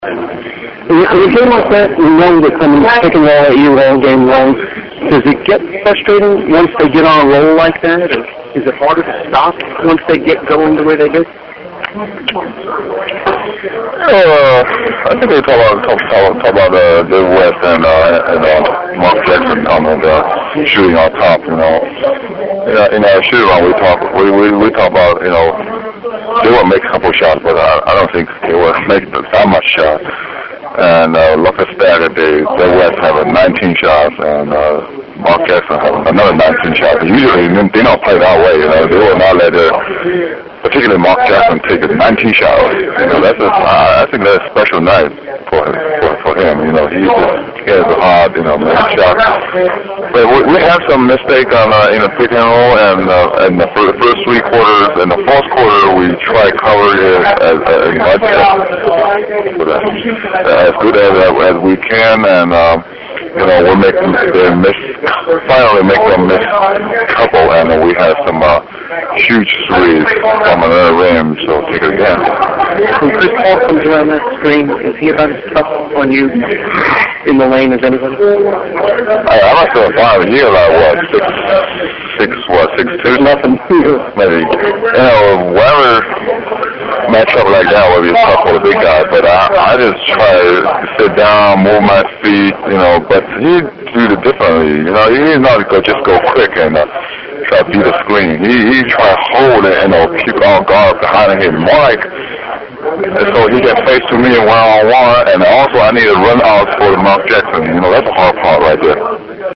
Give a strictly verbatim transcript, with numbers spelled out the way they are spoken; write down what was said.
In a game like that, you know they're coming, picking all at you all game long. Does it get frustrating once they get on a roll like that? Or is it harder to stop once they get going the way they do? Uh, I think they talk about talk, talk, talk about uh, the West and uh, and uh, Mark Jackson coming uh, shooting on top. You know, in our, in our shoot around we talk we, we we talk about you know they will make a couple shots, but I, I don't think they will make that much shot. And uh, look at that, they the West have a nineteen shots and uh, Mark Jackson have another nineteen shots. Usually they don't play that way. You know, they will not let their particularly Mark Jackson take a nineteen shots. You know, that's a, uh, I think that's a special night for for, for him. You know, he just has a hard, you know, make shots. But we, we have some mistake on uh, in the pick and roll, and uh, in the first, first three quarters. In the fourth quarter, we try to cover it as, as much as, as good as as we can, and um, you know, we're making they miss finally make them miss a couple, and uh, we have some uh, huge threes from another rim. So take it again. When Chris Paul comes around that screen, is he about as tough on you in the lane as anybody? I, I must have five years, like what six, six, what six two? Nothing. Maybe. You know, whatever matchup like that would be tough for the big guy. But I, I just try to sit down, move my feet, you know. But he do it differently. You know, he's not go just go quick and uh, try to beat the screen. He he try to hold it and you know, keep on guard behind him. More like. So he gets face to me one on one, and also I need to run out for Mark Jackson. You know, that's the hard part right there.